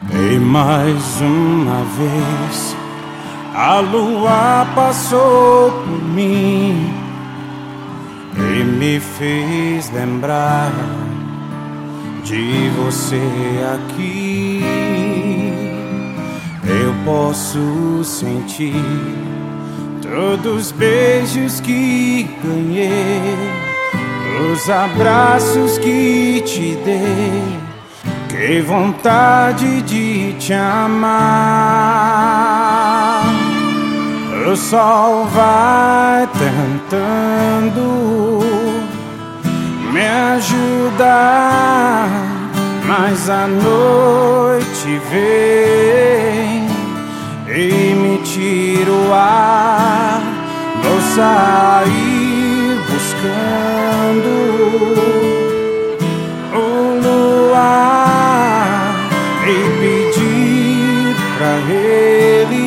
E mais uma vez a lua passou por mim e me fez lembrar de você aqui. Eu posso sentir todos os beijos que ganhei, os abraços que te dei. Que vontade de te amar. O sol vai tentando me ajudar, mas a noite vem e me tira o ar. Vou sair buscando o luar e pedir pra ele: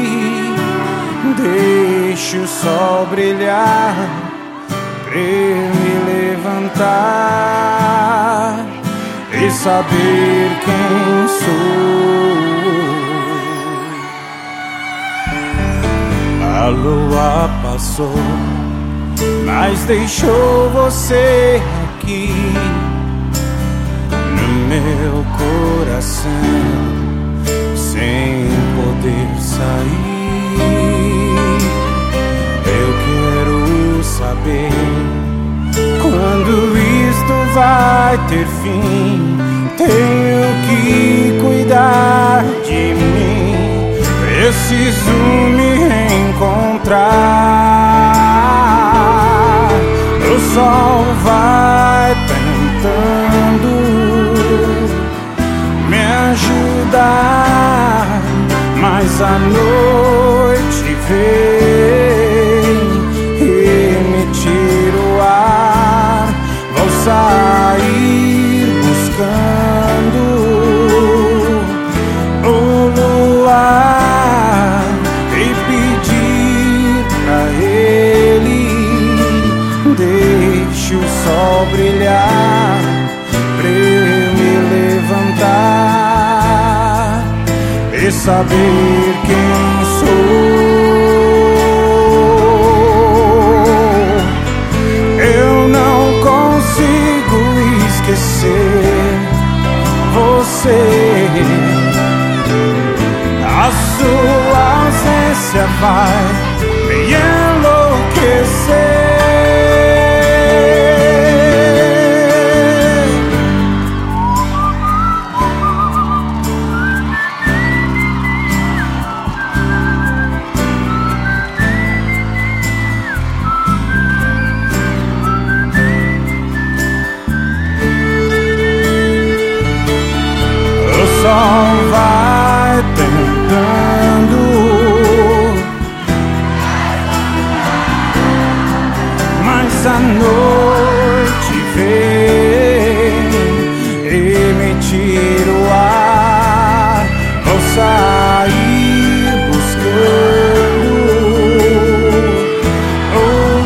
deixe o sol brilhar pra eu me levantar e saber quem sou. A lua passou, mas deixou você aqui no meu coração, sem poder sair. Eu quero saber quando isto vai ter fim. Tenho que cuidar de mim, preciso me reencontrar. O sol vai tentando me ajudar, mas a noite vem e me tira o ar. Vou sair buscando o luar e pedir pra ele: deixe o sol brilhar pra eu me levantar e saber quem sou. Eu não consigo esquecer você. A sua ausência vai me enlouquecer. O sol vai tentando, mas a noite vem e me tira o ar. Vou sair buscando o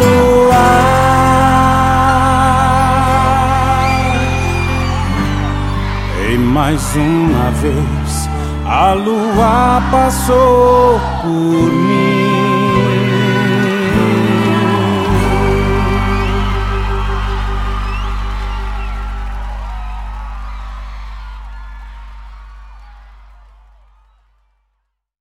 luar. E mais uma vez a lua passou por mim